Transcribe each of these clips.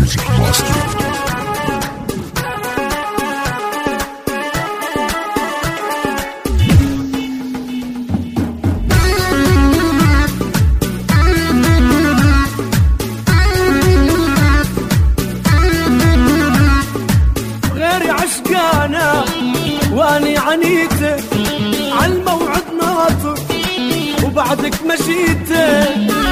Music Master. واني عنيته عالموعد ناطر وبعدك مشيته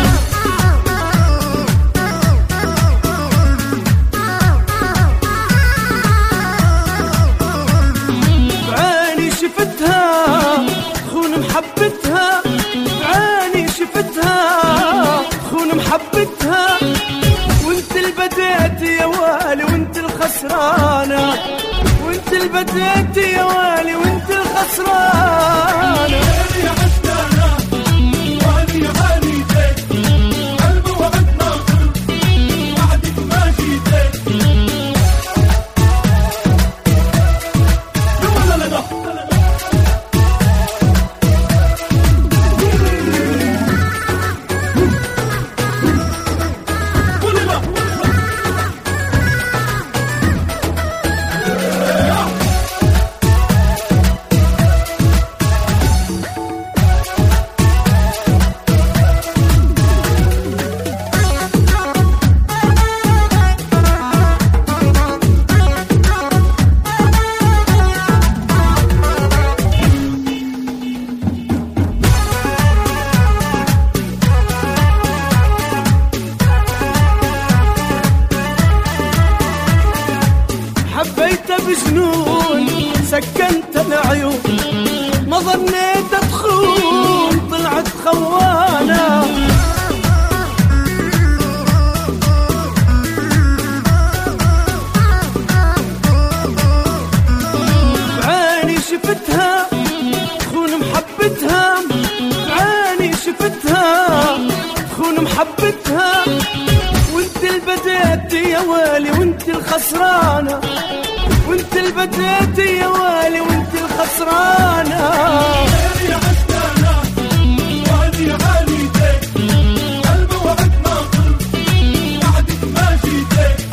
بعيني شفتها خون محبتها بعيني شفتها خون محبتها وانت اللي بديت يا والي وانت الخسرانة وانت اللي بديت يا والي وانت الخسرانة يا حسنانة واني حاليتك عالموعد ناطر وعدك ما جيتك لا لا لا حبيته بجنون سكنت العيون ما ظنيت تخون طلعت خوانة بعيني شفتها خون محبتها بعيني شفتها خون محبتها وانت اللي بديت يا والي وانت الخسرانة وانت اللي بديت يا والي وانت الخسرانة يا حسنانة واني حاليتك عالموعد ناطر وعدك ما جيتك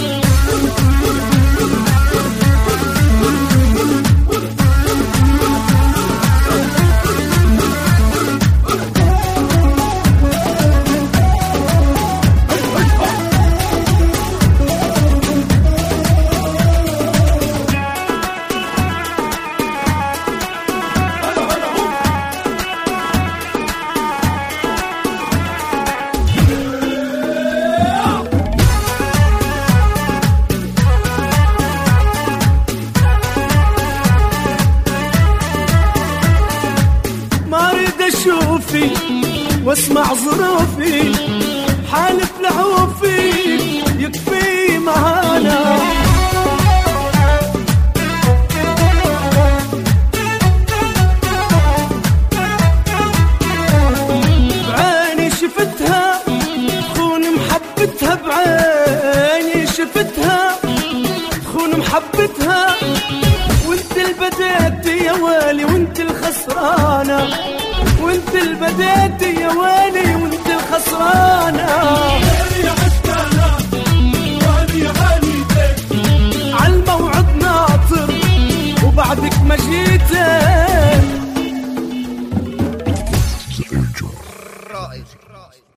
اشوفي واسمع ظروفي حالف لعوفي يكفي معانا بعيني شفتها خون محبتها بعيني شفتها خون محبتها وانت اللي بديت يا والي وانت الخسرانة وانت اللي بديت